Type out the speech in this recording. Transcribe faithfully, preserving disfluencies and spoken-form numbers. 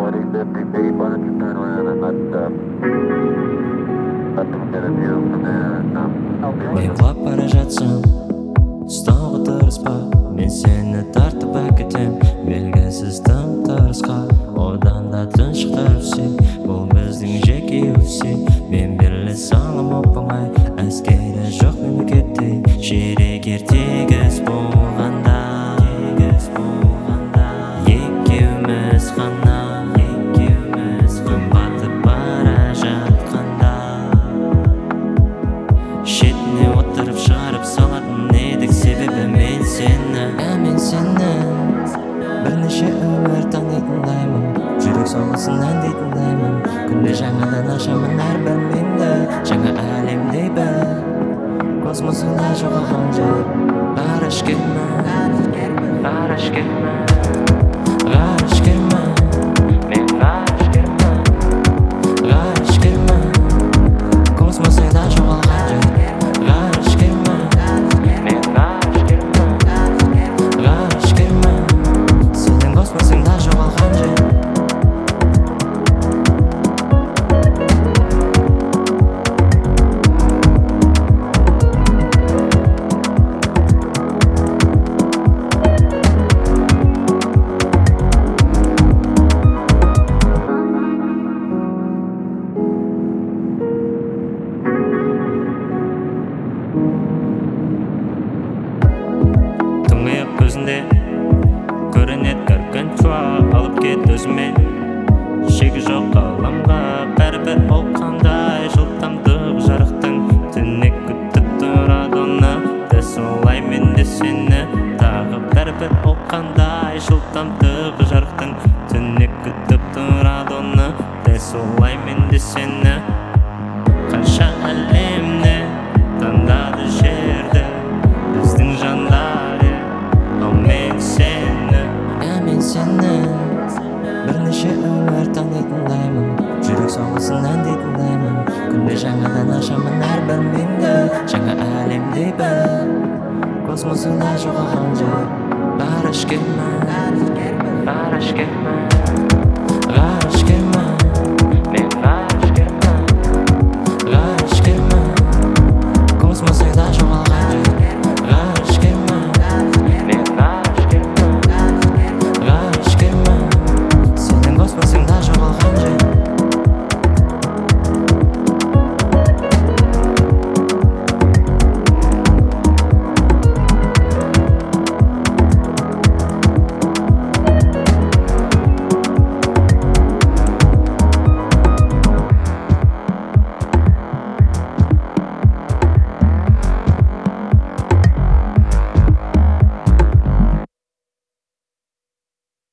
forty, fifty feet, why don't you turn around and let, uh, let them get a view from there and, um, okay. Мен құлап бара жатсам, ұстауға тырыспа. Мен сені тартып әкетем, белгісіз тым тырысқа. Одан да тұншықтырып сен, бұл біздің жеке өсе. Мен бірлі салым опамай, әскері жоқ мемлекетте. Шерек ертегіз болғанда, екеуміз ғана, екеуміз күн батып бара жатқанда. Шетіне отырып шығарып салатын едік, себебі мен сені, ә мен сені бірнеше өмір танитындаймын, жүрек соғысын әндейтіндаймын. Күнде жаңадан ашамын әрбір менді, жаңа әлемдей бір космосында жоғалған жер. Ғарышкермін, ғарышкермін, ғарышкермін, мен ғарышкермін, ғарышкермін, космосында жоғалған жер. Ғарышкермін, мен ғарышкермін, ғарышкермін, сенің космосыңда жоғалған жер. Тұңғиық көзінде көрінет көркін чуа, алып кет өзімен. Шегі жоқ ғаламға, бәрібір ол қандай жылдамдық жарықтың. Түнек күтіп тұрады оны, дәл солай мен де сені. Тағы бәрібір ол қандай жылдамдық жарықтың. Түнек күтіп тұрады оны, дәл солай мен де сені. Қанша әлемді таңдады жерді біздің жандар, ал мен сені, ә мен сені бірнеше өмір танитындаймын, жүрек соғысын әндейтіндаймын. Күнде жаңадан ашамын әрбір менді, жаңа әлемдей бір космосында жоғалған жер. Ғарышкермін, ғарышкермін,